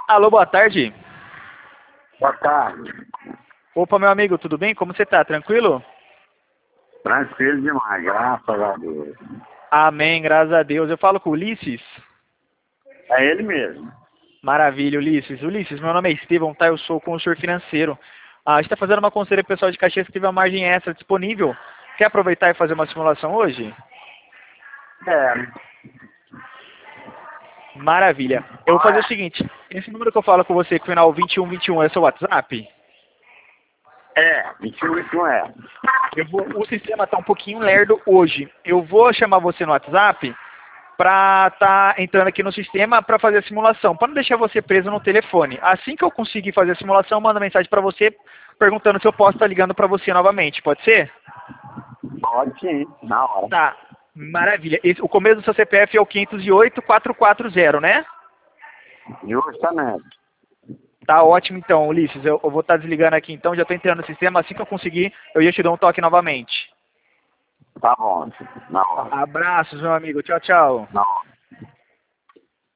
Alô, boa tarde. Boa tarde. Opa, meu amigo, tudo bem? Como você tá? Tranquilo? Tranquilo demais, graças a Deus. Amém, graças a Deus. Eu falo com o Ulisses? É ele mesmo. Maravilha, Ulisses. Ulisses, meu nome é Estevão, tá? Eu sou consultor financeiro. A gente tá fazendo uma consultoria pessoal de Caxias que teve uma margem extra disponível. Quer aproveitar e fazer uma simulação hoje? É. Maravilha. Eu vou fazer o seguinte. Esse número que eu falo com você, com o final 2121, é seu WhatsApp? É, 21 é. O sistema tá um pouquinho lerdo hoje. Eu vou chamar você no WhatsApp para tá entrando aqui no sistema para fazer a simulação, para não deixar você preso no telefone. Assim que eu conseguir fazer a simulação, eu mando mensagem para você perguntando se eu posso estar ligando para você novamente. Pode ser? Pode sim, na hora. Tá. Maravilha. O começo do seu CPF é o 508-440, né? Justamente. Tá ótimo então, Ulisses. Eu vou estar desligando aqui então, já estou entrando no sistema. Assim que eu conseguir, eu ia te dar um toque novamente. Tá bom, na hora. Abraços, meu amigo. Tchau, tchau. Na hora.